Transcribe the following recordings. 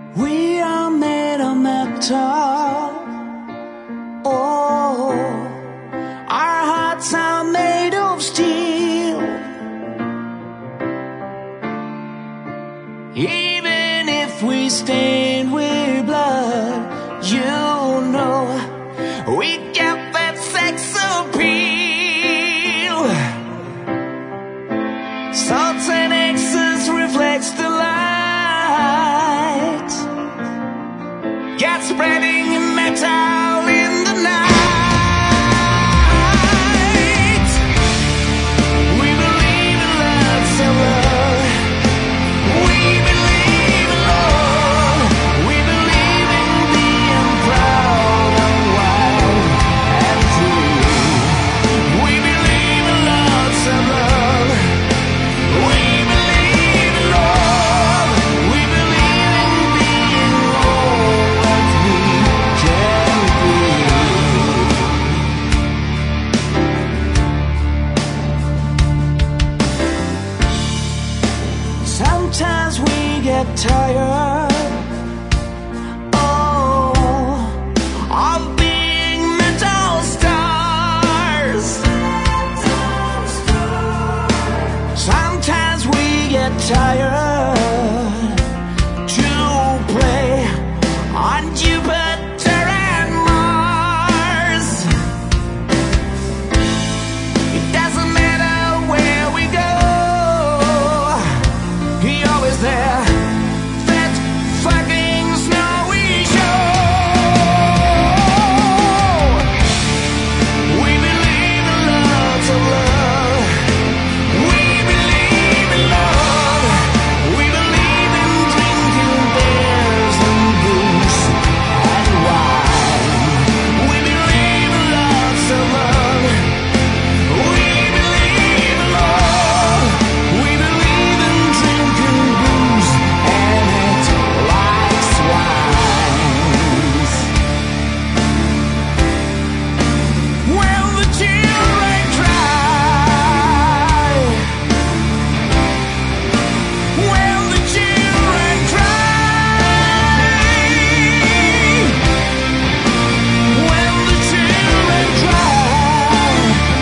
We are made of metal. Oh, our hearts are made of steel. Even if we stained with blood, you know we got that sex appeal. Salts and X's reflects the light. Got spreading in metal in the night. We believe in lots of love. We believe in love. We believe in being proud and wild and free. We believe in lots of love. We believe in love. We believe in being all that we can be. Sometimes we get tired, oh, of being metal stars. Sometimes we get tired to play on Jupiter and Mars. It doesn't matter where we go, he always there. That fucking snowy shore. We believe in lots of love. We believe in love. We believe in drinking beers and booze and wine. We believe in lots of love. We believe in love. We believe in drinking booze and it like swines. When the children cry, when the children cry, when the children cry,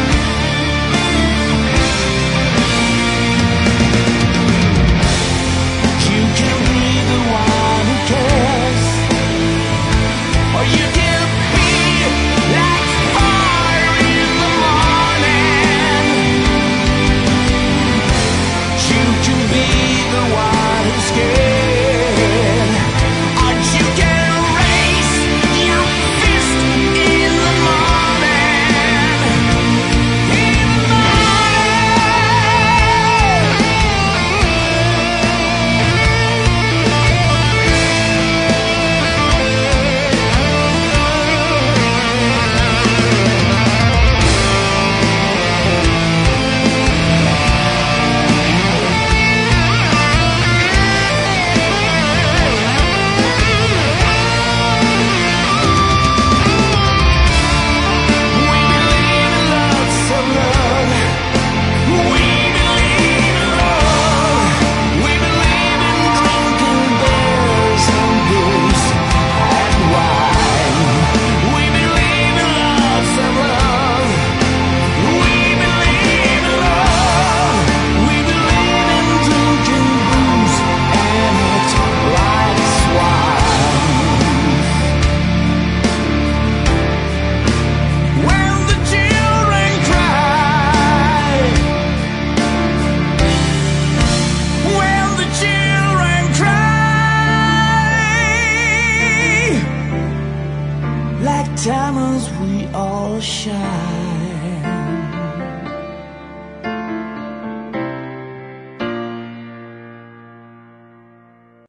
you can be the one who cares, or you can be like fire in the morning. You can be the one who's scared, or you can raise your fist in the morning. In the We believe in lots of love. We believe in love. We believe in drinking beers and booze and wine. We believe in lots of love. We believe in love. We believe in drinking booze and it like swine. When the children cry, when the children cry, like diamonds we all shine.